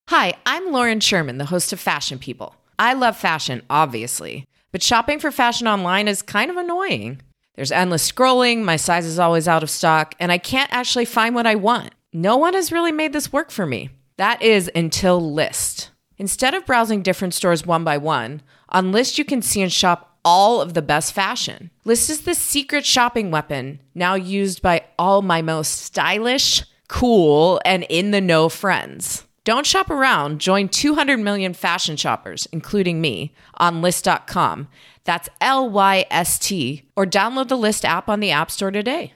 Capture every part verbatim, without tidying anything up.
Hi, I'm Lauren Sherman, the host of Fashion People. I love fashion, obviously, but shopping for fashion online is kind of annoying. There's endless scrolling, my size is always out of stock, and I can't actually find what I want. No one has really made this work for me. That is until Lyst. Instead of browsing different stores one by one, on Lyst you can see and shop all of the best fashion. Lyst is the secret shopping weapon, now used by all my most stylish, cool, and in-the-know friends. Don't shop around. Join two hundred million fashion shoppers, including me, on Lyst dot com. That's L Y S T. Or download the Lyst app on the App Store today.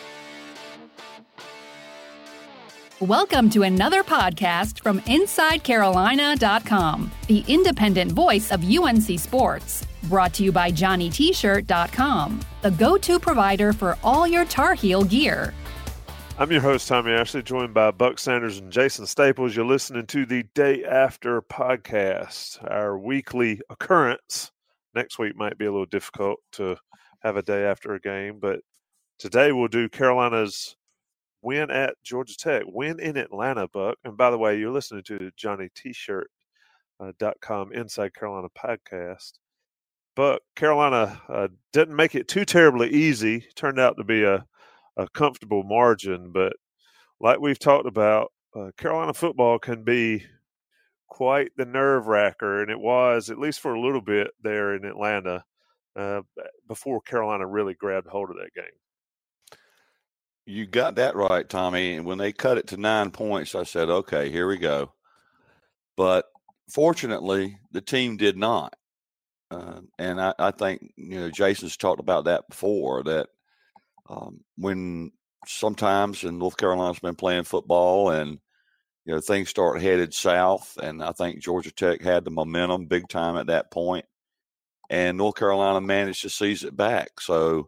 Welcome to another podcast from Inside Carolina dot com, the independent voice of U N C sports. Brought to you by Johnny T Shirt dot com, the go-to provider for all your Tar Heel gear. I'm your host, Tommy Ashley, joined by Buck Sanders and Jason Staples. You're listening to the Day After podcast, our weekly occurrence. Next week might be a little difficult to have a day after a game, but today we'll do Carolina's win at Georgia Tech, win in Atlanta, Buck. And by the way, you're listening to the Johnny T Shirt dot com Inside Carolina podcast. But Carolina uh, didn't make it too terribly easy. Turned out to be a a comfortable margin, but like we've talked about, uh, Carolina football can be quite the nerve wracker, and it was, at least for a little bit there in Atlanta, uh, before Carolina really grabbed hold of that game. You got that right, Tommy. And when they cut it to nine points, I said, okay, here we go. But fortunately, the team did not. Uh, and I, I think, you know, Jason's talked about that before, that Um, when sometimes in North Carolina's been playing football and, you know, things start headed south, and I think Georgia Tech had the momentum big time at that point, and North Carolina managed to seize it back. So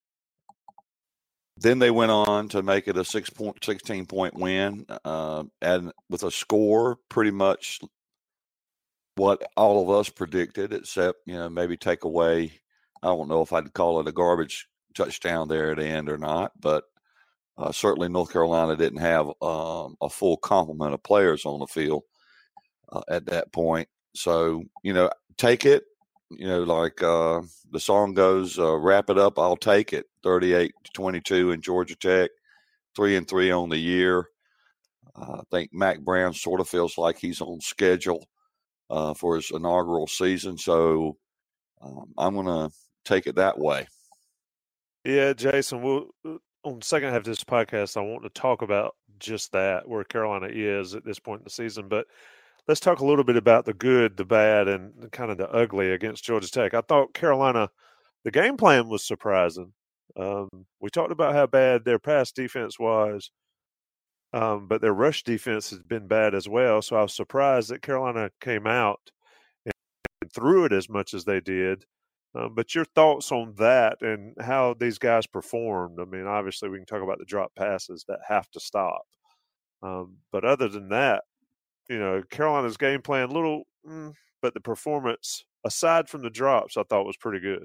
then they went on to make it a six point, sixteen point win, uh, and with a score pretty much what all of us predicted, except, you know, maybe take away, I don't know if I'd call it a garbage touchdown there at the end or not, but uh, certainly North Carolina didn't have um, a full complement of players on the field uh, at that point. So, you know, take it, you know, like uh, the song goes, uh, wrap it up, I'll take it. thirty-eight to twenty-two in Georgia Tech, three and three on the year. Uh, I think Mack Brown sort of feels like he's on schedule uh, for his inaugural season. So um, I'm going to take it that way. Yeah, Jason, we'll, on the second half of this podcast, I want to talk about just that, where Carolina is at this point in the season. But let's talk a little bit about the good, the bad, and kind of the ugly against Georgia Tech. I thought Carolina, the game plan was surprising. Um, we talked about how bad their pass defense was, um, but their rush defense has been bad as well. So I was surprised that Carolina came out and threw it as much as they did. Um, but your thoughts on that and how these guys performed? I mean, obviously we can talk about the drop passes that have to stop. Um, but other than that, you know, Carolina's game plan, little, mm, but the performance, aside from the drops, I thought was pretty good.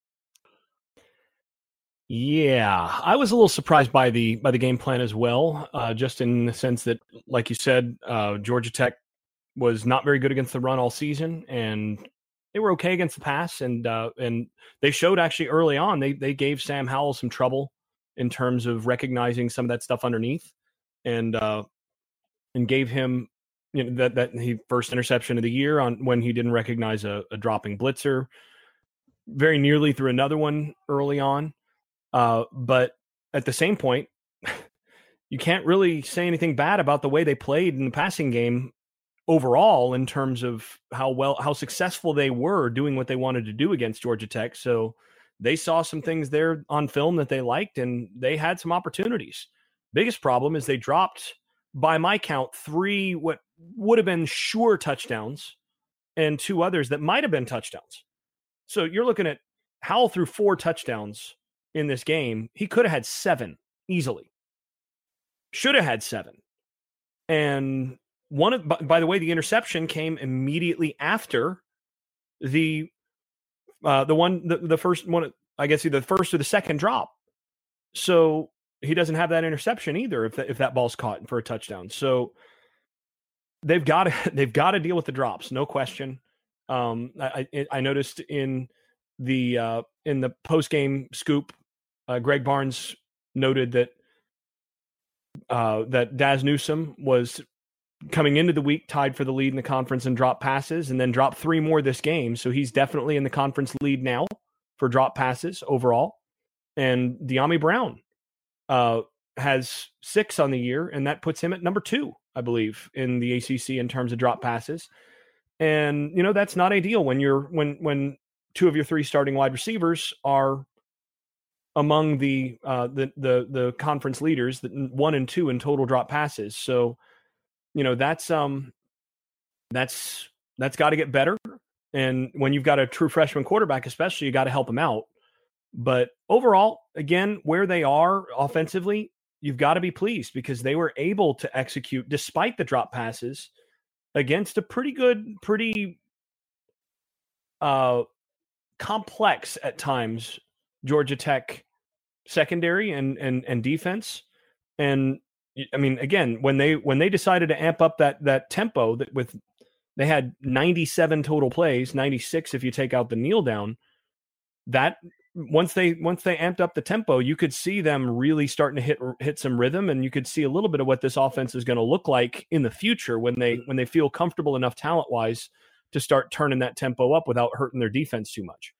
Yeah, I was a little surprised by the by the game plan as well, uh, just in the sense that, like you said, uh, Georgia Tech was not very good against the run all season, and they were okay against the pass, and uh, and they showed actually early on. They they gave Sam Howell some trouble in terms of recognizing some of that stuff underneath, and uh, and gave him, you know, that that he first interception of the year on when he didn't recognize a, a dropping blitzer. Very nearly threw another one early on, uh, but at the same point, you can't really say anything bad about the way they played in the passing game overall, in terms of how well, how successful they were doing what they wanted to do against Georgia Tech. So they saw some things there on film that they liked, and they had some opportunities. Biggest problem is they dropped, by my count, three what would have been sure touchdowns and two others that might have been touchdowns. So you're looking at Howell threw four touchdowns in this game. He could have had seven easily. Should have had seven. And one of, by the way, the interception came immediately after the uh, the one, the, the first one, I guess either the first or the second drop. So he doesn't have that interception either if that, if that ball's caught for a touchdown. So they've got to, they've got to deal with the drops, no question. Um, I, I noticed in the uh, in the post game scoop, uh, Greg Barnes noted that uh, that Daz Newsome was coming into the week tied for the lead in the conference in drop passes, and then dropped three more this game. So he's definitely in the conference lead now for drop passes overall. And De'Ami Brown uh, has six on the year, and that puts him at number two, I believe, in the A C C in terms of drop passes. And, you know, that's not ideal when you're when when two of your three starting wide receivers are among the uh, the the the conference leaders, that one and two in total drop passes. So, you know, that's um that's that's got to get better. And when you've got a true freshman quarterback, especially, you got to help him out. But overall, again, where they are offensively, you've got to be pleased because they were able to execute despite the drop passes against a pretty good, pretty uh, complex at times Georgia Tech secondary and and and defense. And I mean, again, when they when they decided to amp up that that tempo, that with they had ninety-seven total plays, ninety-six if you take out the kneel down. That once they once they amped up the tempo, you could see them really starting to hit hit some rhythm, and you could see a little bit of what this offense is going to look like in the future when they when they feel comfortable enough talent wise to start turning that tempo up without hurting their defense too much.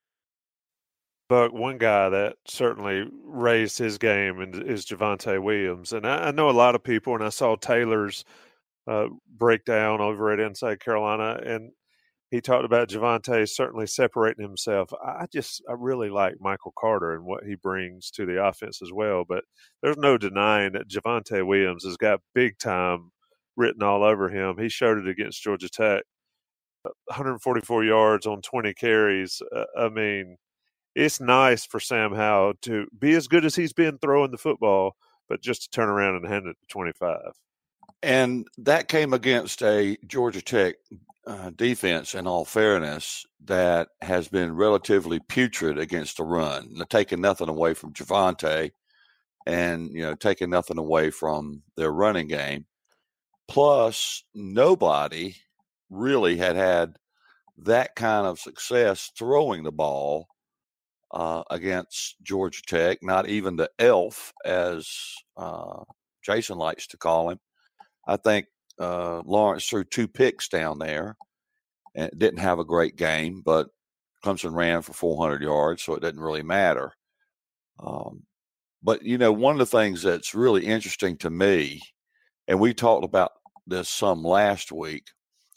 But one guy that certainly raised his game is Javonte Williams, and I, I know a lot of people, and I saw Taylor's uh, breakdown over at Inside Carolina, and he talked about Javonte certainly separating himself. I just I really like Michael Carter and what he brings to the offense as well. But there's no denying that Javonte Williams has got big time written all over him. He showed it against Georgia Tech, one hundred forty-four yards on twenty carries. Uh, I mean, it's nice for Sam Howell to be as good as he's been throwing the football, but just to turn around and hand it to twenty-five. And that came against a Georgia Tech uh, defense, in all fairness, that has been relatively putrid against the run, taking nothing away from Javonte and, you know, taking nothing away from their running game. Plus, nobody really had had that kind of success throwing the ball uh, against Georgia Tech, not even the elf, as uh, Jason likes to call him. I think uh, Lawrence threw two picks down there and didn't have a great game, but Clemson ran for four hundred yards, so it didn't really matter. Um, but, you know, one of the things that's really interesting to me, and we talked about this some last week,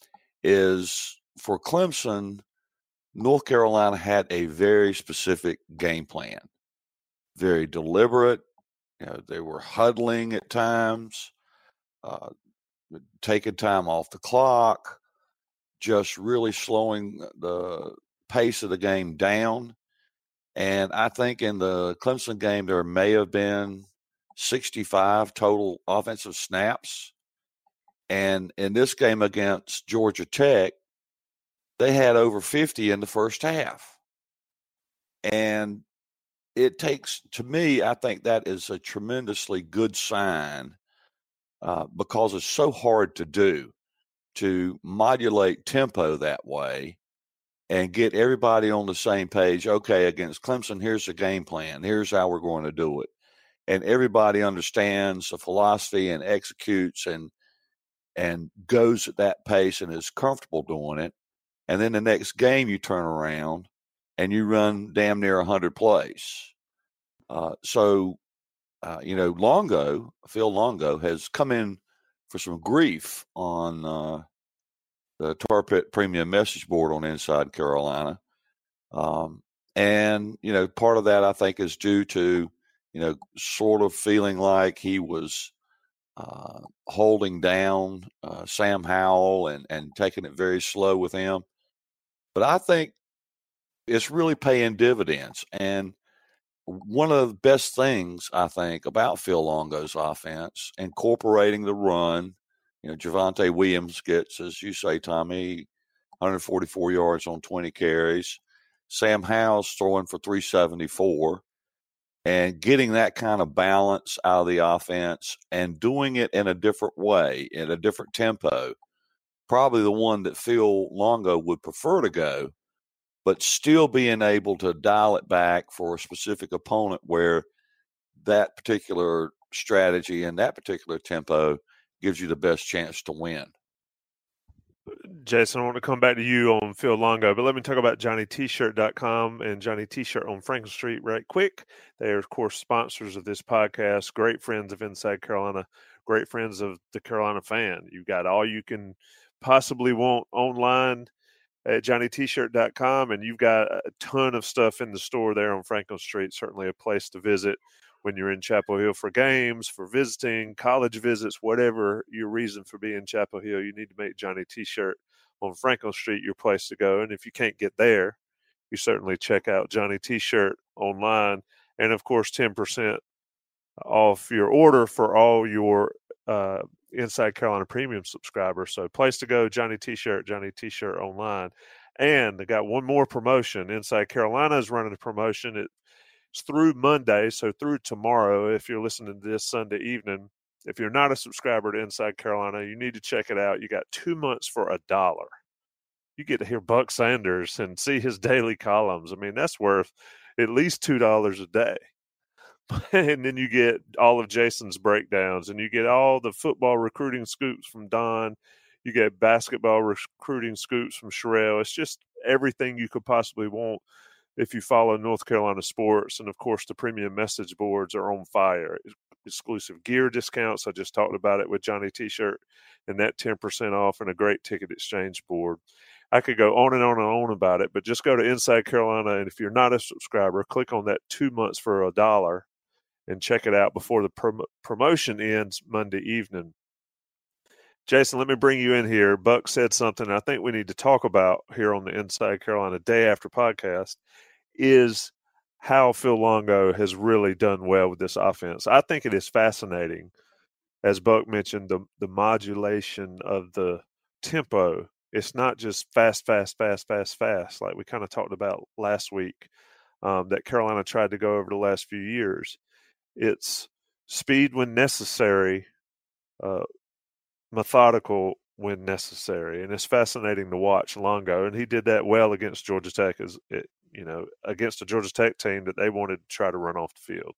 is for Clemson, North Carolina had a very specific game plan, very deliberate. You know, they were huddling at times. Uh, taking time off the clock, just really slowing the pace of the game down. And I think in the Clemson game, there may have been sixty-five total offensive snaps. And in this game against Georgia Tech, they had over fifty in the first half. And it takes, to me, I think that is a tremendously good sign. Uh, because it's so hard to do, to modulate tempo that way and get everybody on the same page. Okay, against Clemson, here's the game plan. Here's how we're going to do it. And everybody understands the philosophy and executes and and goes at that pace and is comfortable doing it. And then the next game you turn around and you run damn near one hundred plays. Uh, so, Uh, you know, Longo, Phil Longo, has come in for some grief on uh, the Tar Pit Premium message board on Inside Carolina. Um, and, you know, part of that I think is due to, you know, sort of feeling like he was uh, holding down uh, Sam Howell and, and taking it very slow with him. But I think it's really paying dividends. And one of the best things, I think, about Phil Longo's offense, incorporating the run, you know, Javonte Williams gets, as you say, Tommy, one hundred forty-four yards on twenty carries. Sam Howell's throwing for three seventy-four. And getting that kind of balance out of the offense and doing it in a different way, in a different tempo, probably the one that Phil Longo would prefer to go, but still being able to dial it back for a specific opponent where that particular strategy and that particular tempo gives you the best chance to win. Jason, I want to come back to you on Phil Longo, but let me talk about Johnny T Shirt dot com and Johnny T-Shirt on Franklin Street right quick. They are, of course, sponsors of this podcast, great friends of Inside Carolina, great friends of the Carolina fan. You've got all you can possibly want online at Johnny T Shirt dot com, and you've got a ton of stuff in the store there on Franklin Street, certainly a place to visit when you're in Chapel Hill for games, for visiting, college visits, whatever your reason for being in Chapel Hill, you need to make Johnny T-Shirt on Franklin Street your place to go. And if you can't get there, you certainly check out Johnny T-Shirt online. And, of course, ten percent off your order for all your uh, Inside Carolina Premium subscribers. So place to go, Johnny T-Shirt, Johnny T-Shirt online. And they got one more promotion. Inside Carolina is running a promotion. It, It's through Monday, so through tomorrow, if you're listening to this Sunday evening. If you're not a subscriber to Inside Carolina, you need to check it out. You got two months for a dollar. You get to hear Buck Sanders and see his daily columns. I mean, that's worth at least two dollars a day. And then you get all of Jason's breakdowns, and you get all the football recruiting scoops from Don. You get basketball recruiting scoops from Sherelle. It's just everything you could possibly want if you follow North Carolina sports. And, of course, the premium message boards are on fire. Exclusive gear discounts. I just talked about it with Johnny T-Shirt and that ten percent off and a great ticket exchange board. I could go on and on and on about it, but just go to Inside Carolina, and if you're not a subscriber, click on that two months for a dollar and check it out before the prom- promotion ends Monday evening. Jason, let me bring you in here. Buck said something I think we need to talk about here on the Inside Carolina Day After podcast is how Phil Longo has really done well with this offense. I think it is fascinating, as Buck mentioned, the, the modulation of the tempo. It's not just fast, fast, fast, fast, fast, like we kind of talked about last week um, that Carolina tried to go over the last few years. It's speed when necessary, uh, methodical when necessary, and it's fascinating to watch Longo, and he did that well against Georgia Tech, as it, you know, against a Georgia Tech team that they wanted to try to run off the field.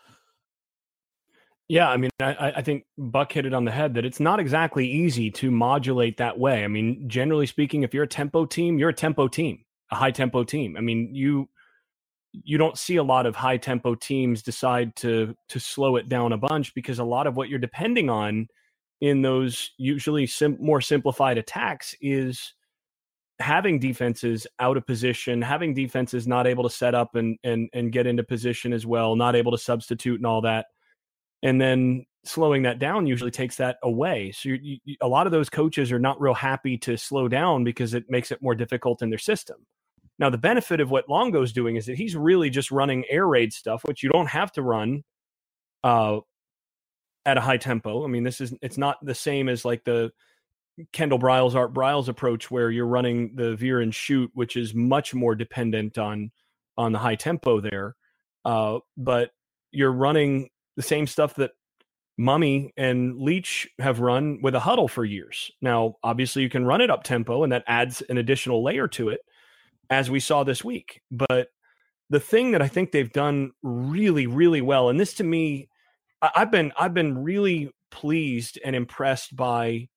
Yeah, I mean, I, I think Buck hit it on the head that it's not exactly easy to modulate that way. I mean, generally speaking, if you're a tempo team, you're a tempo team, a high tempo team. I mean, you you don't see a lot of high tempo teams decide to to slow it down a bunch, because a lot of what you're depending on in those usually sim- more simplified attacks is having defenses out of position, having defenses not able to set up and and and get into position as well, not able to substitute and all that. And then slowing that down usually takes that away. So you, you, a lot of those coaches are not real happy to slow down because it makes it more difficult in their system. Now, the benefit of what Longo's doing is that he's really just running air raid stuff, which you don't have to run uh, at a high tempo. I mean, this is it's not the same as like the Kendall Briles, Art Briles approach where you're running the veer and shoot, which is much more dependent on on the high tempo there. Uh, but you're running the same stuff that Mummy and Leach have run with a huddle for years. Now, obviously, you can run it up tempo, and that adds an additional layer to it, as we saw this week. But the thing that I think they've done really, really well, and this to me, I've been I've been really pleased and impressed by,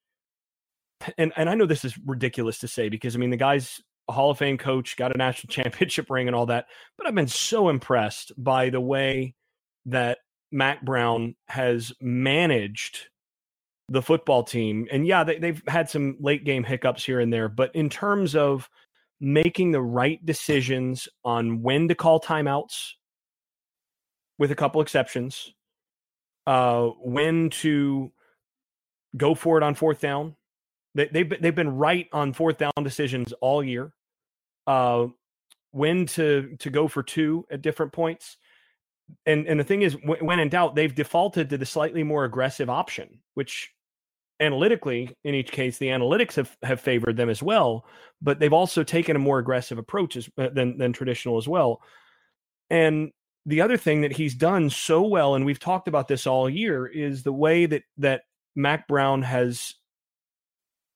and, and I know this is ridiculous to say because, I mean, the guy's a Hall of Fame coach, got a national championship ring and all that, but I've been so impressed by the way that Mack Brown has managed the football team. And yeah, they, they've had some late game hiccups here and there, but in terms of making the right decisions on when to call timeouts, with a couple exceptions, uh, when to go for it on fourth down. They, they've, they've been right on fourth down decisions all year. Uh, when to, to go for two at different points. And and the thing is, when in doubt, they've defaulted to the slightly more aggressive option, which analytically, in each case, the analytics have, have favored them as well. But they've also taken a more aggressive approach as, than, than traditional as well. And the other thing that he's done so well, and we've talked about this all year, is the way that, that Mack Brown has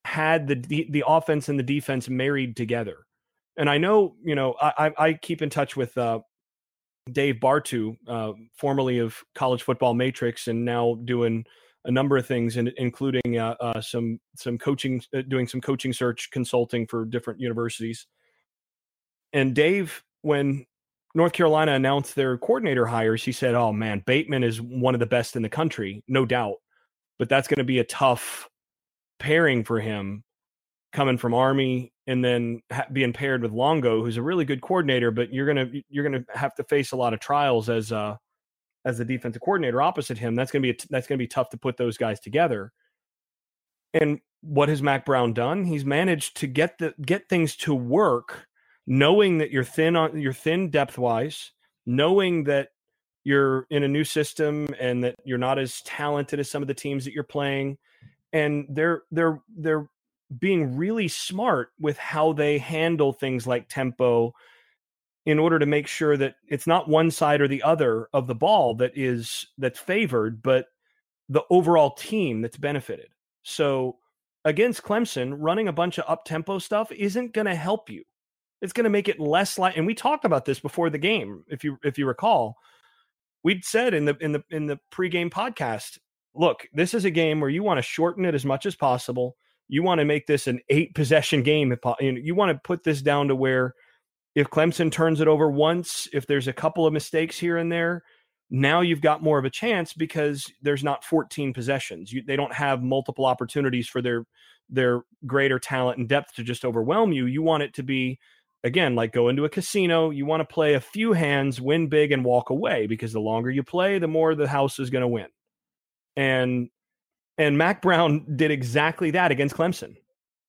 had the the offense and the defense married together. And I know, you know, I, I keep in touch with uh, Dave Bartu, uh, formerly of College Football Matrix, and now doing a number of things, in, including uh, uh, some some coaching, uh, doing some coaching search consulting for different universities. And Dave, when North Carolina announced their coordinator hires, he said, "Oh man, Bateman is one of the best in the country, no doubt, but that's going to be a tough pairing for him, coming from Army and then ha- being paired with Longo, who's a really good coordinator, but you're gonna you're gonna have to face a lot of trials as uh as the defensive coordinator opposite him. That's gonna be a t- that's gonna be tough to put those guys together." And what has Mack Brown done? He's managed to get the get things to work, knowing that you're thin on you're thin depth wise, knowing that you're in a new system and that you're not as talented as some of the teams that you're playing, and they're they're they're being really smart with how they handle things like tempo in order to make sure that it's not one side or the other of the ball that is that's favored, but the overall team that's benefited. So against Clemson, running a bunch of up-tempo stuff isn't going to help you. It's going to make it less like, and we talked about this before the game, if you if you recall. We'd said in the in the in the pregame podcast, look, this is a game where you want to shorten it as much as possible. You want to make this an eight possession game. You want to put this down to where if Clemson turns it over once, if there's a couple of mistakes here and there, now you've got more of a chance because there's not fourteen possessions. You, they don't have multiple opportunities for their their greater talent and depth to just overwhelm you. You want it to be, again, like go into a casino. You want to play a few hands, win big, and walk away, because the longer you play, the more the house is going to win. And And Mack Brown did exactly that against Clemson.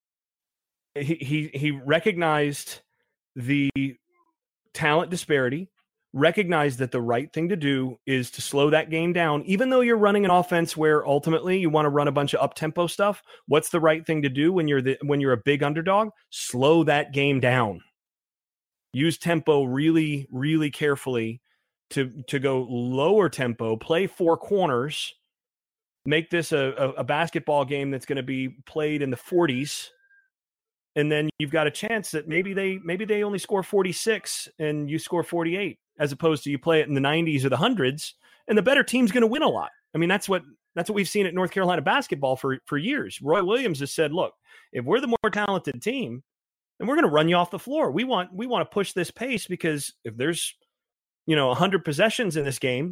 He he he recognized the talent disparity, recognized that the right thing to do is to slow that game down. Even though you're running an offense where ultimately you want to run a bunch of up-tempo stuff, what's the right thing to do when you're the, when you're a big underdog? Slow that game down. Use tempo really, really carefully to, to go lower tempo, play four corners, make this a, a, a basketball game that's going to be played in the forties, and then you've got a chance that maybe they maybe they only score forty-six and you score forty-eight, as opposed to you play it in the nineties or the hundreds, and the better team's going to win a lot. I mean, that's what that's what we've seen at North Carolina basketball for for years. Roy Williams has said, "Look, if we're the more talented team, then we're going to run you off the floor. We want we want to push this pace, because if there's you know one hundred possessions in this game,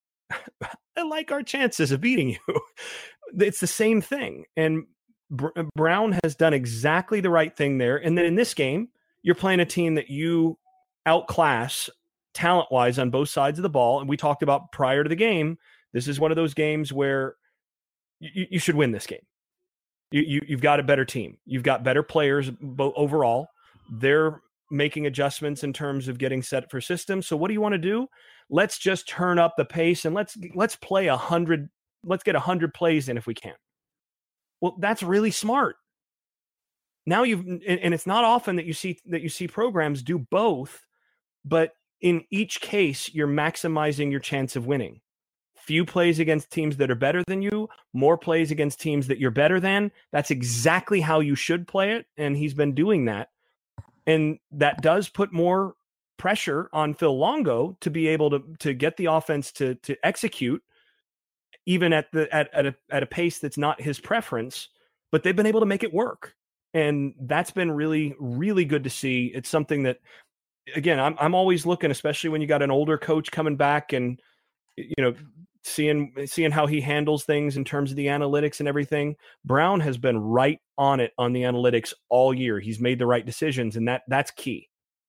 I like our chances of beating you." It's the same thing. And Br- Brown has done exactly the right thing there. And then in this game, you're playing a team that you outclass talent-wise on both sides of the ball. And we talked about prior to the game, this is one of those games where you, you should win this game. You, you, you've got a better team. You've got better players bo- overall. They're making adjustments in terms of getting set for systems. So what do you want to do? Let's just turn up the pace and let's let's play a hundred. Let's get a hundred plays in if we can. Well, that's really smart. Now you've and it's not often that you see that you see programs do both, but in each case, you're maximizing your chance of winning. Few plays against teams that are better than you, more plays against teams that you're better than. That's exactly how you should play it, and he's been doing that. And that does put more pressure on Phil Longo to be able to to get the offense to to execute, even at the at at a, at a pace that's not his preference. But they've been able to make it work, and that's been really really good to see. It's something that, again, I'm I'm always looking, especially when you got an older coach coming back, and you know seeing seeing how he handles things in terms of the analytics and everything. Brown has been right on it on the analytics all year. He's made the right decisions, and that that's key.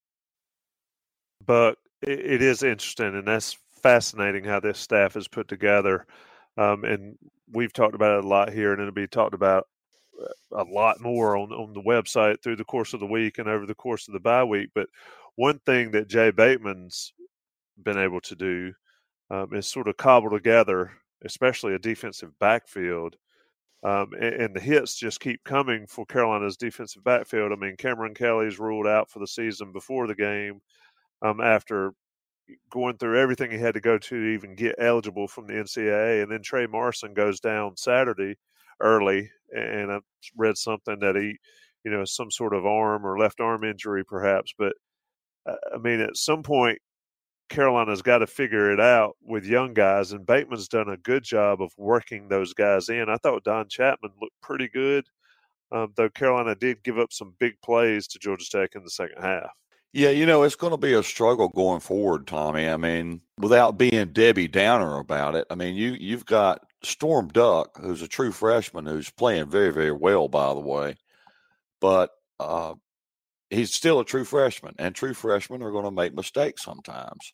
But it is interesting, and that's fascinating how this staff is put together. Um, and we've talked about it a lot here, and it'll be talked about a lot more on, on the website through the course of the week and over the course of the bye week. But one thing that Jay Bateman's been able to do um, is sort of cobble together, especially a defensive backfield. Um, and, and the hits just keep coming for Carolina's defensive backfield. I mean, Cameron Kelly's ruled out for the season before the game. Um, after going through everything he had to go to to even get eligible from the N C double A. And then Trey Morrison goes down Saturday early and I read something that he, you know, some sort of arm or left arm injury perhaps. But, uh, I mean, at some point, Carolina's got to figure it out with young guys, and Bateman's done a good job of working those guys in. I thought Don Chapman looked pretty good, um, though Carolina did give up some big plays to Georgia Tech in the second half. Yeah, you know, it's going to be a struggle going forward, Tommy. I mean, without being Debbie Downer about it, I mean, you, you've got Storm Duck, who's a true freshman, who's playing very, very well, by the way. But uh, he's still a true freshman, and true freshmen are going to make mistakes sometimes.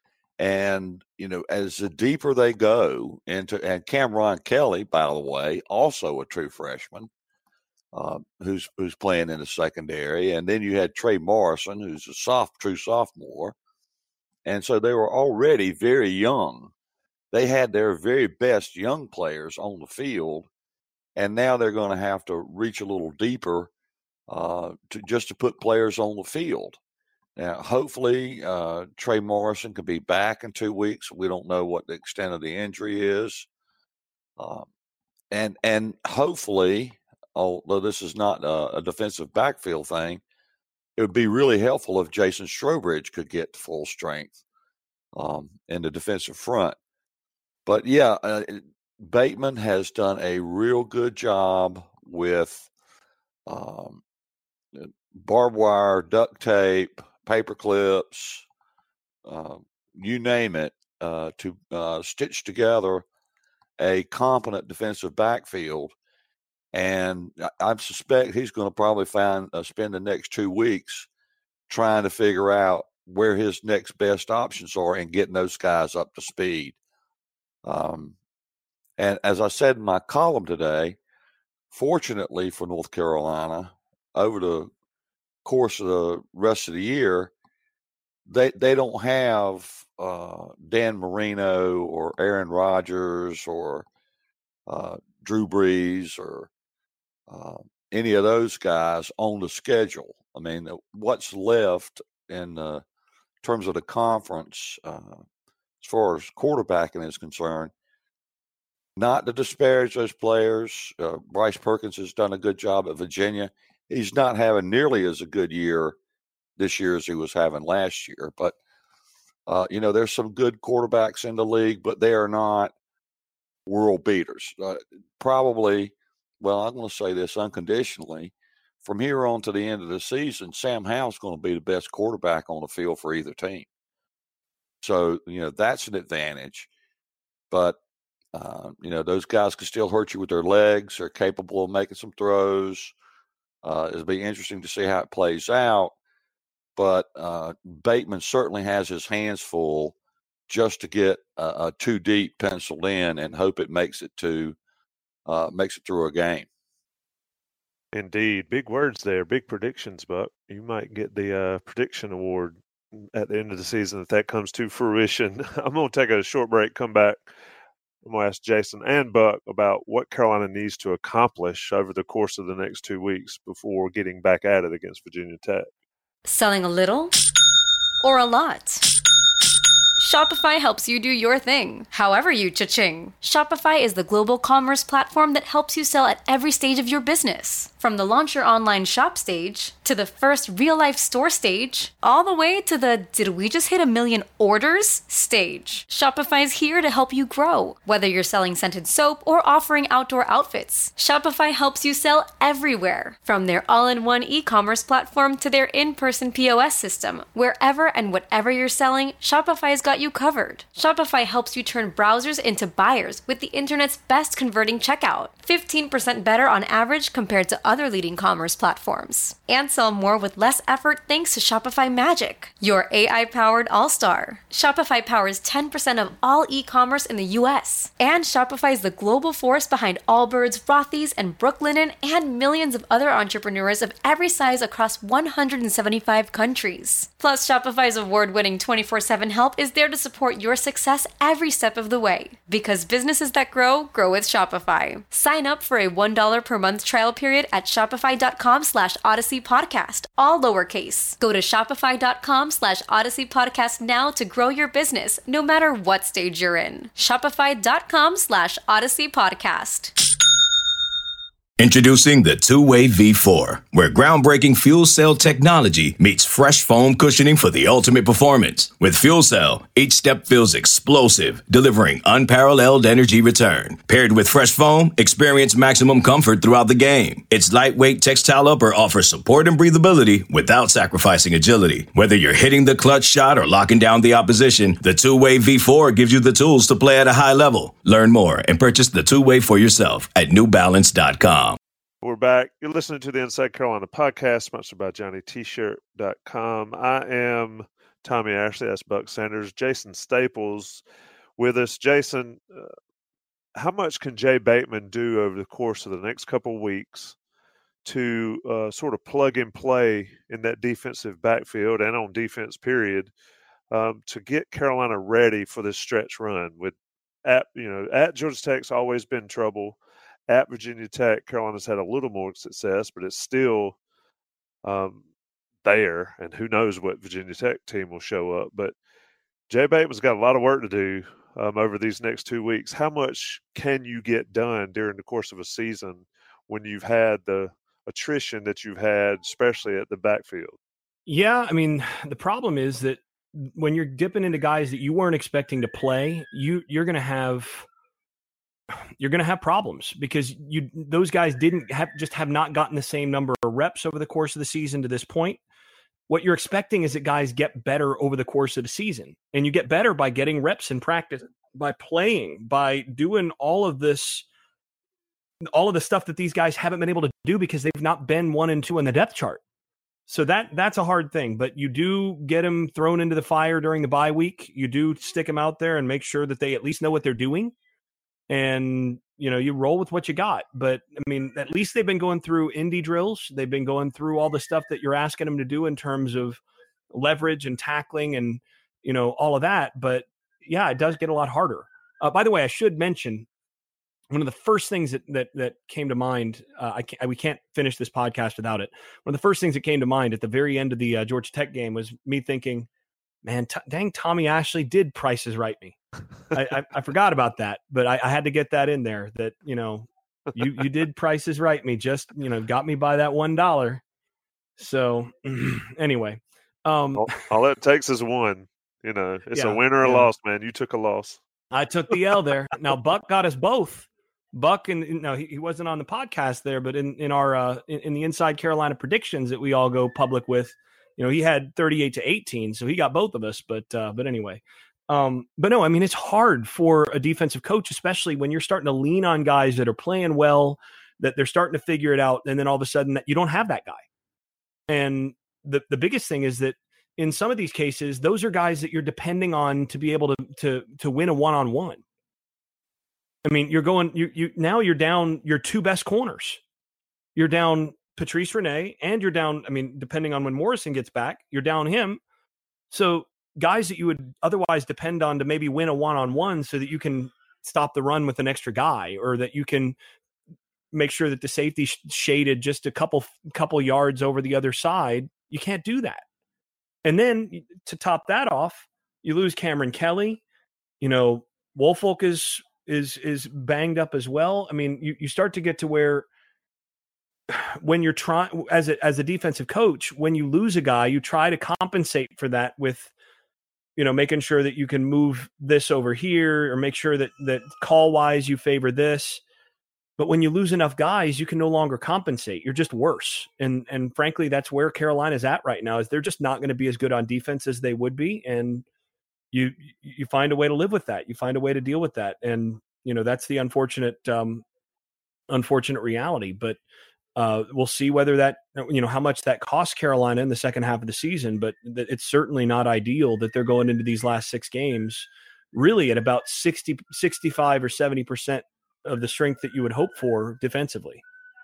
And, you know, as the deeper they go into, and Cameron Kelly, by the way, also a true freshman, uh, who's who's playing in the secondary. And then you had Trey Morrison, who's a soft, true sophomore. And so they were already very young. They had their very best young players on the field, and now they're going to have to reach a little deeper uh, to just to put players on the field. Now, hopefully, uh, Trey Morrison could be back in two weeks. We don't know what the extent of the injury is. Um, and and hopefully, although this is not a, a defensive backfield thing, it would be really helpful if Jason Strowbridge could get to full strength um, in the defensive front. But, yeah, uh, Bateman has done a real good job with um, barbed wire, duct tape, paper clips, uh, you name it, uh, to uh, stitch together a competent defensive backfield. And I, I suspect he's going to probably find uh, spend the next two weeks trying to figure out where his next best options are and getting those guys up to speed. Um, and as I said in my column today, fortunately for North Carolina, over the course of the rest of the year, they they don't have uh, Dan Marino or Aaron Rodgers or uh, Drew Brees or uh, any of those guys on the schedule. I mean, what's left in uh, terms of the conference uh, as far as quarterbacking is concerned, not to disparage those players. Uh, Bryce Perkins has done a good job at Virginia. He's not having nearly as a good year this year as he was having last year. But, uh, you know, there's some good quarterbacks in the league, but they are not world beaters. Uh, probably, well, I'm going to say this unconditionally. From here on to the end of the season, Sam Howell's going to be the best quarterback on the field for either team. So, you know, that's an advantage. But, uh, you know, those guys can still hurt you with their legs. They're capable of making some throws. Uh, it'll be interesting to see how it plays out. But uh, Bateman certainly has his hands full just to get a, a two deep penciled in and hope it makes it to uh, makes it through a game. Indeed. Big words there. Big predictions, Buck. You might get the uh, prediction award at the end of the season if that comes to fruition. I'm going to take a short break, come back. I'm going to ask Jason and Buck about what Carolina needs to accomplish over the course of the next two weeks before getting back at it against Virginia Tech. Selling a little or a lot? Shopify helps you do your thing, however you cha-ching. Shopify is the global commerce platform that helps you sell at every stage of your business. From the launch your online shop stage, to the first real-life store stage, all the way to the did we just hit a million orders stage. Shopify's here to help you grow. Whether you're selling scented soap or offering outdoor outfits, Shopify helps you sell everywhere. From their all-in-one e-commerce platform to their in-person P O S system, wherever and whatever you're selling, Shopify's got you covered. Shopify helps you turn browsers into buyers with the internet's best converting checkout. fifteen percent better on average compared to other leading commerce platforms. And sell more with less effort thanks to Shopify Magic, your A I-powered all-star. Shopify powers ten percent of all e-commerce in the U S. And Shopify is the global force behind Allbirds, Rothy's, and Brooklinen, and millions of other entrepreneurs of every size across one hundred seventy-five countries. Plus, Shopify's award-winning twenty-four seven help is there to support your success every step of the way. Because businesses that grow, grow with Shopify. Sign up for a one dollar per month trial period at shopify.com slash Odyssey Podcast, all lowercase. Go to shopify.com slash Odyssey Podcast now to grow your business, no matter what stage you're in. Shopify.com slash Odyssey Podcast. Introducing the Two-Way V four, where groundbreaking fuel cell technology meets fresh foam cushioning for the ultimate performance. With Fuel Cell, each step feels explosive, delivering unparalleled energy return. Paired with fresh foam, experience maximum comfort throughout the game. Its lightweight textile upper offers support and breathability without sacrificing agility. Whether you're hitting the clutch shot or locking down the opposition, the Two-Way V four gives you the tools to play at a high level. Learn more and purchase the Two-Way for yourself at new balance dot com. We're back. You're listening to the Inside Carolina podcast, sponsored by Johnny T Shirt dot com. I am Tommy Ashley. That's Buck Sanders. Jason Staples with us. Jason, uh, how much can Jay Bateman do over the course of the next couple of weeks to uh, sort of plug and play in that defensive backfield and on defense, period, um, to get Carolina ready for this stretch run? With at you know at Georgia Tech's always been trouble. At Virginia Tech, Carolina's had a little more success, but it's still um, there, and who knows what Virginia Tech team will show up. But Jay Bateman's got a lot of work to do um, over these next two weeks. How much can you get done during the course of a season when you've had the attrition that you've had, especially at the backfield? Yeah, I mean, the problem is that when you're dipping into guys that you weren't expecting to play, you you're going to have – you're going to have problems because you those guys didn't have just have not gotten the same number of reps over the course of the season to this point. What you're expecting is that guys get better over the course of the season, and you get better by getting reps in practice, by playing, by doing all of this, all of the stuff that these guys haven't been able to do because they've not been one and two in the depth chart. So that that's a hard thing, but you do get them thrown into the fire during the bye week. You do stick them out there and make sure that they at least know what they're doing. And, you know, you roll with what you got. But, I mean, at least they've been going through indie drills. They've been going through all the stuff that you're asking them to do in terms of leverage and tackling and, you know, all of that. But, yeah, it does get a lot harder. Uh, by the way, I should mention one of the first things that that, that came to mind. Uh, I can't, we can't finish this podcast without it. One of the first things that came to mind at the very end of the uh, Georgia Tech game was me thinking, man, t- dang, Tommy Ashley did Prices Right me. I, I, I forgot about that, but I, I had to get that in there that, you know, you, you did Prices Right me, just, you know, got me by that one dollar. So anyway, um, all, all it takes is one, you know, it's yeah, a win or a yeah. loss, man. You took a loss. I took the L there. Now Buck got us both. Buck, and you know, he, he wasn't on the podcast there, but in, in our, uh, in, in the Inside Carolina predictions that we all go public with, you know, he had thirty-eight to eighteen. So he got both of us, but, uh, but anyway, Um, but no, I mean, it's hard for a defensive coach, especially when you're starting to lean on guys that are playing well, that they're starting to figure it out. And then all of a sudden that you don't have that guy. And the, the biggest thing is that in some of these cases, those are guys that you're depending on to be able to, to, to win a one-on-one. I mean, you're going, you, you, now you're down your two best corners. You're down Patrice Rene and you're down, I mean, depending on when Morrison gets back, you're down him. So guys that you would otherwise depend on to maybe win a one-on-one so that you can stop the run with an extra guy, or that you can make sure that the safety sh- shaded just a couple, couple yards over the other side. You can't do that. And then to top that off, you lose Cameron Kelly. You know, Woolfolk is, is, is banged up as well. I mean, you, you start to get to where when you're trying as a, as a defensive coach, when you lose a guy, you try to compensate for that with, you know, making sure that you can move this over here, or make sure that, that call wise you favor this. But when you lose enough guys, you can no longer compensate. You're just worse. And, and frankly, that's where Carolina's at right now, is they're just not going to be as good on defense as they would be. And you, you find a way to live with that. You find a way to deal with that. And, you know, that's the unfortunate, um, unfortunate reality, but Uh, we'll see whether that, you know, how much that costs Carolina in the second half of the season, but th- it's certainly not ideal that they're going into these last six games really at about sixty, sixty-five or seventy percent of the strength that you would hope for defensively.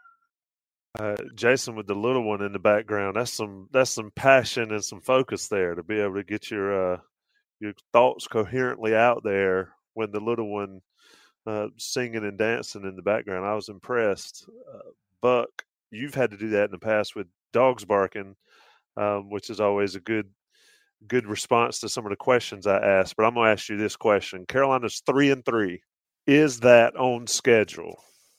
Uh, Jason, with the little one in the background, that's some that's some passion and some focus there to be able to get your uh, your thoughts coherently out there when the little one uh, singing and dancing in the background. I was impressed. Uh, Buck, you've had to do that in the past with dogs barking, um, which is always a good good response to some of the questions I asked. But I'm going to ask you this question. Carolina's three and three. Is that on schedule?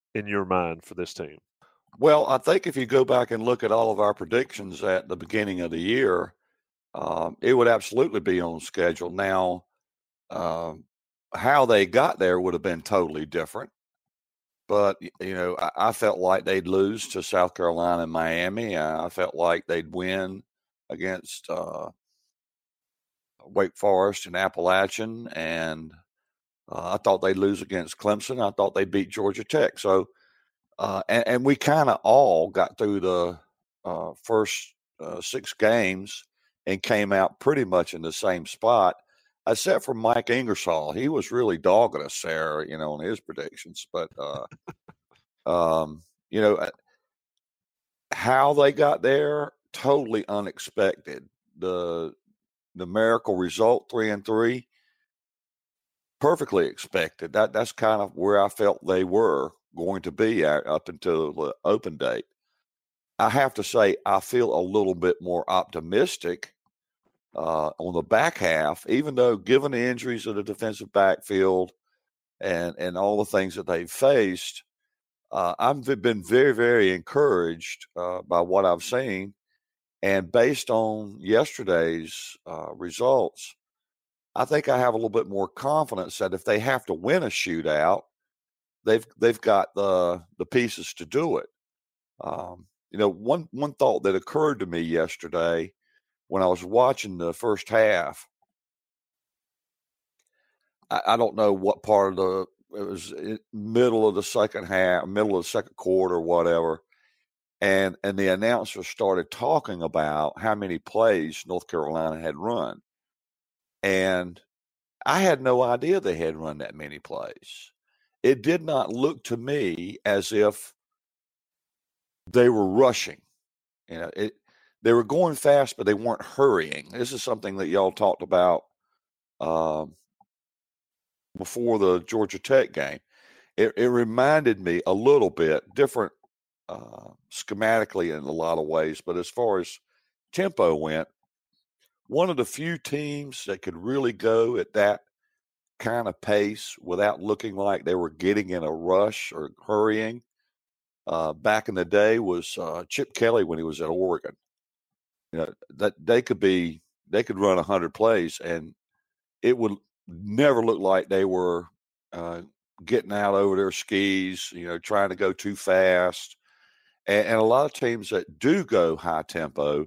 in your mind for this team? Well, I think if you go back and look at all of our predictions at the beginning of the year, um, it would absolutely be on schedule. Now, um, how they got there would have been totally different. But, you know, I, I felt like they'd lose to South Carolina and Miami. I, I felt like they'd win against uh, Wake Forest and Appalachian. And uh, I thought they'd lose against Clemson. I thought they'd beat Georgia Tech. So, uh, and, and we kind of all got through the uh, first uh, six games and came out pretty much in the same spot, except for Mike Ingersoll. He was really dogging us there, you know, on his predictions. But, uh, um, you know, how they got there, totally unexpected. The numerical result, three and three, perfectly expected. That That's kind of where I felt they were going to be at, up until the open date. I have to say, I feel a little bit more optimistic uh, on the back half, even though given the injuries of the defensive backfield and, and all the things that they've faced, uh, I've been very, very encouraged uh, by what I've seen. And based on yesterday's uh, results, I think I have a little bit more confidence that if they have to win a shootout, they've they've got the the pieces to do it. Um, you know, one one thought that occurred to me yesterday when I was watching the first half, I, I don't know what part of the it was middle of the second half, middle of the second quarter, or whatever, and and the announcer started talking about how many plays North Carolina had run, and I had no idea they had run that many plays. It did not look to me as if they were rushing. You know, it they were going fast, but they weren't hurrying. This is something that y'all talked about um, before the Georgia Tech game. It, it reminded me a little bit different uh, schematically in a lot of ways, but as far as tempo went, one of the few teams that could really go at that kind of pace without looking like they were getting in a rush or hurrying uh, back in the day was uh, Chip Kelly when he was at Oregon. You know, that they could be, they could run a hundred plays and it would never look like they were uh, getting out over their skis, you know, trying to go too fast. And, and a lot of teams that do go high tempo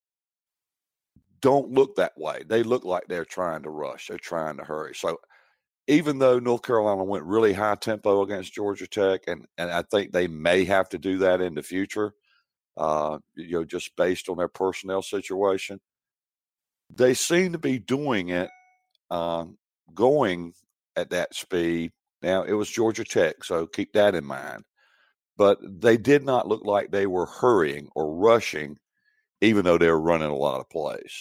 don't look that way. They look like they're trying to rush. They're trying to hurry. So even though North Carolina went really high tempo against Georgia Tech, and, and I think they may have to do that in the future, uh, you know, just based on their personnel situation, they seem to be doing it, um, going at that speed. Now, it was Georgia Tech, so keep that in mind. But they did not look like they were hurrying or rushing, even though they were running a lot of plays.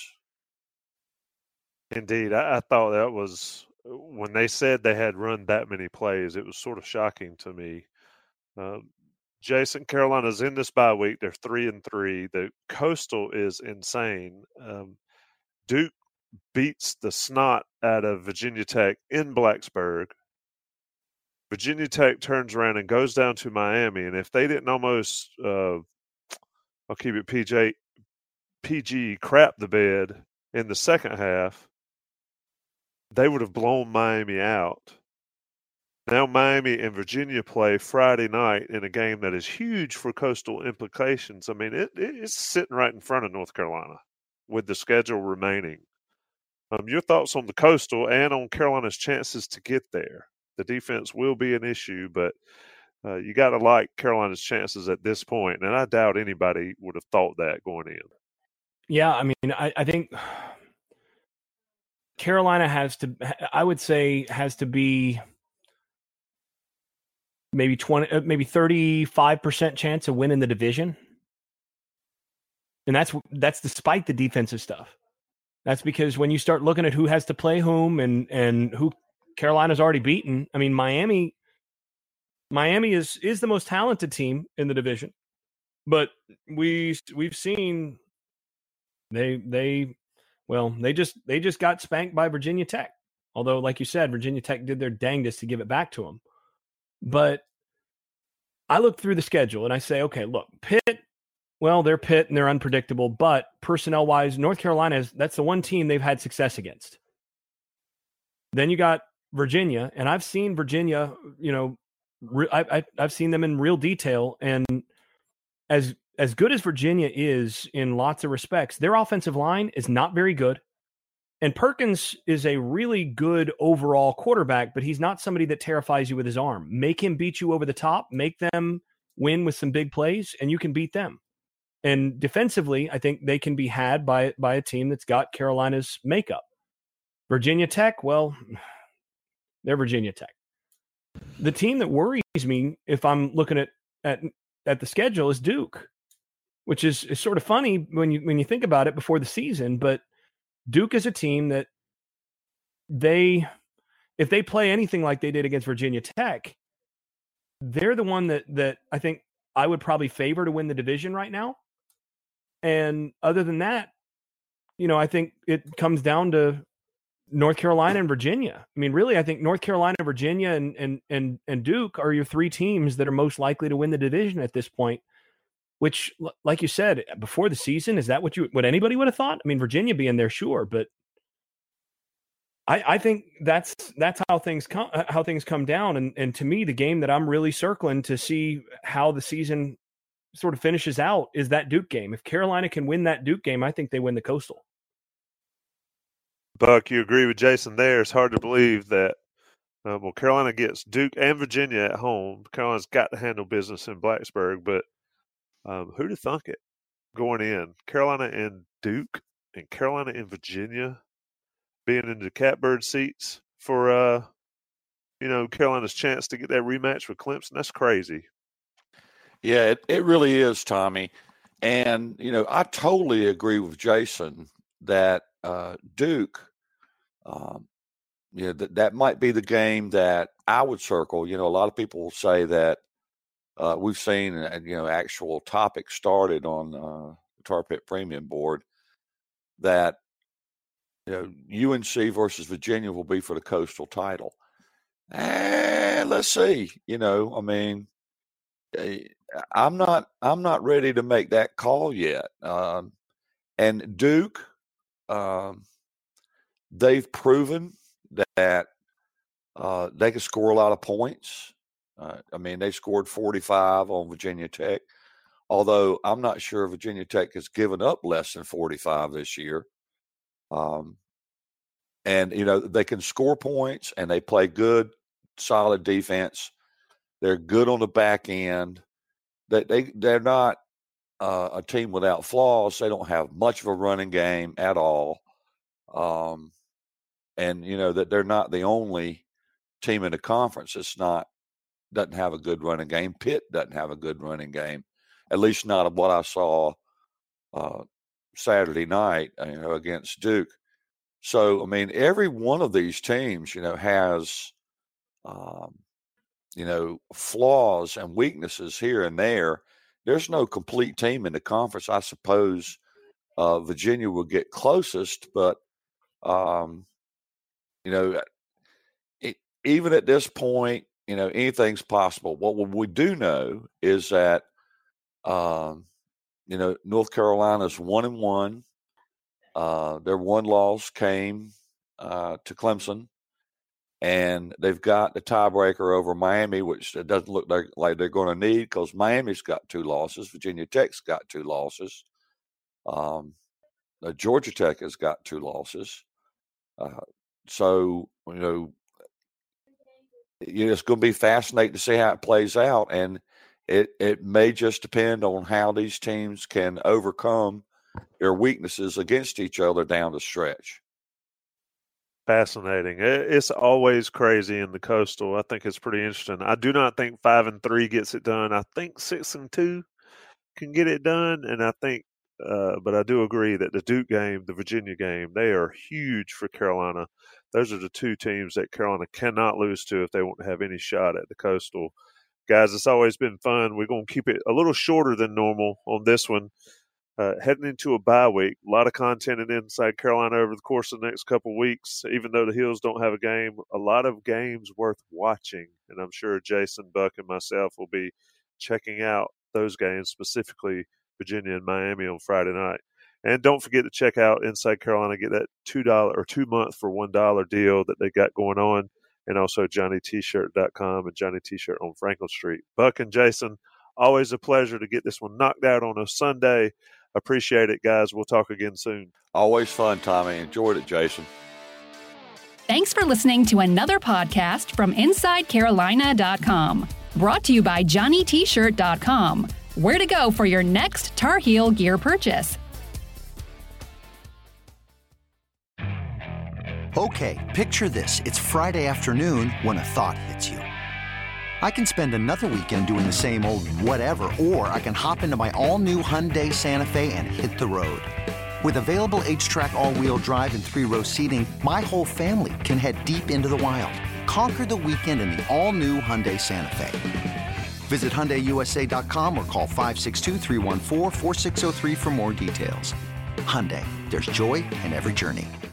Indeed. I, I thought that was, when they said they had run that many plays, it was sort of shocking to me. Uh, Jason, Carolina's in this bye week. They're three and three. The Coastal is insane. Um, Duke beats the snot out of Virginia Tech in Blacksburg. Virginia Tech turns around and goes down to Miami, and if they didn't almost, uh, I'll keep it P J, P G, crap the bed in the second half, they would have blown Miami out. Now Miami and Virginia play Friday night in a game that is huge for Coastal implications. I mean, it, it's sitting right in front of North Carolina with the schedule remaining. Um, your thoughts on the Coastal and on Carolina's chances to get there? The defense will be an issue, but uh, you got to like Carolina's chances at this point, and I doubt anybody would have thought that going in. Yeah, I mean, I, I think Carolina has to, I would say, has to be maybe twenty, maybe thirty-five percent chance of winning the division. And that's, that's despite the defensive stuff. That's because when you start looking at who has to play whom and, and who Carolina's already beaten, I mean, Miami, Miami is, is the most talented team in the division, but we, we've seen they, they, well, they just, they just got spanked by Virginia Tech. Although, like you said, Virginia Tech did their dangest to give it back to them. But I look through the schedule and I say, okay, look, Pitt, well, they're Pitt and they're unpredictable, but personnel-wise, North Carolina, is that's the one team they've had success against. Then you got Virginia, and I've seen Virginia, you know, re- I, I, I've seen them in real detail, and as as good as Virginia is in lots of respects, their offensive line is not very good. And Perkins is a really good overall quarterback, but he's not somebody that terrifies you with his arm. Make him beat you over the top, make them win with some big plays, and you can beat them. And defensively, I think they can be had by, by a team that's got Carolina's makeup. Virginia Tech, well, they're Virginia Tech. The team that worries me, if I'm looking at at, at the schedule, is Duke, which is, is sort of funny when you when you think about it before the season, but Duke is a team that they, if they play anything like they did against Virginia Tech, they're the one that that I think I would probably favor to win the division right now. And other than that, you know, I think it comes down to North Carolina and Virginia. I mean, really, I think North Carolina, Virginia, and and and and Duke are your three teams that are most likely to win the division at this point. Which, like you said, before the season, is that what you what anybody would have thought? I mean, Virginia being there, sure, but I, I think that's that's how things come how things come down. And and to me, the game that I'm really circling to see how the season sort of finishes out is that Duke game. If Carolina can win that Duke game, I think they win the Coastal. Buck, you agree with Jason there. It's hard to believe that, uh, well, Carolina gets Duke and Virginia at home. Carolina's got to handle business in Blacksburg, but um, who'd have thunk it going in? Carolina and Duke and Carolina and Virginia being in the catbird seats for, uh, you know, Carolina's chance to get that rematch with Clemson. That's crazy. Yeah, it, it really is, Tommy. And, you know, I totally agree with Jason that uh, Duke, um, you know, th- that might be the game that I would circle. You know, a lot of people will say that uh, we've seen, uh, you know, actual topics started on uh, the Tar Pit Premium board that, you know, U N C versus Virginia will be for the Coastal title. And let's see, you know, I mean, I'm not, I'm not ready to make that call yet. Um, and Duke, um, they've proven that uh, they can score a lot of points. Uh, I mean, they scored forty-five on Virginia Tech, although I'm not sure Virginia Tech has given up less than forty-five this year. Um, and, you know, they can score points and they play good, solid defense. They're good on the back end. They, they, they're not uh, a team without flaws. They don't have much of a running game at all. Um, and, you know, that they're not the only team in the conference that's not, doesn't have a good running game. Pitt doesn't have a good running game, at least not of what I saw uh, Saturday night, you know, against Duke. So, I mean, every one of these teams, you know, has, um, you know, flaws and weaknesses here and there. There's no complete team in the conference. I suppose uh, Virginia will get closest, but, um, you know, it, even at this point, you know, anything's possible. What we do know is that, um, you know, North Carolina's one and one. Uh, their one loss came uh, to Clemson, and they've got the tiebreaker over Miami, which it doesn't look like, like they're going to need because Miami's got two losses. Virginia Tech's got two losses. Um, uh, Georgia Tech has got two losses. Uh, so, you know, it's going to be fascinating to see how it plays out, and it, it may just depend on how these teams can overcome their weaknesses against each other down the stretch. Fascinating. It's always crazy in the Coastal. I think it's pretty interesting. I do not think five and three gets it done. I think six and two can get it done, and I think, uh, but I do agree that the Duke game, the Virginia game, they are huge for Carolina. Those are the two teams that Carolina cannot lose to if they want to have any shot at the Coastal. Guys, it's always been fun. We're going to keep it a little shorter than normal on this one. Uh, heading into a bye week, a lot of content in Inside Carolina over the course of the next couple of weeks. Even though the Hills don't have a game, a lot of games worth watching. And I'm sure Jason, Buck, and myself will be checking out those games, specifically Virginia and Miami on Friday night. And don't forget to check out Inside Carolina, get that two dollars or two month for one dollar deal that they got going on, and also Johnny T Shirt dot com and Johnny T-Shirt on Franklin Street. Buck and Jason, always a pleasure to get this one knocked out on a Sunday. Appreciate it, guys. We'll talk again soon. Always fun, Tommy. Enjoyed it, Jason. Thanks for listening to another podcast from Inside Carolina dot com. Brought to you by Johnny T Shirt dot com. Where to go for your next Tar Heel gear purchase. Okay, picture this. It's Friday afternoon when a thought hits you. I can spend another weekend doing the same old whatever, or I can hop into my all-new Hyundai Santa Fe and hit the road. With available H-Track all-wheel drive and three-row seating, my whole family can head deep into the wild. Conquer the weekend in the all-new Hyundai Santa Fe. Visit Hyundai U S A dot com or call five six two, three one four, four six zero three for more details. Hyundai, there's joy in every journey.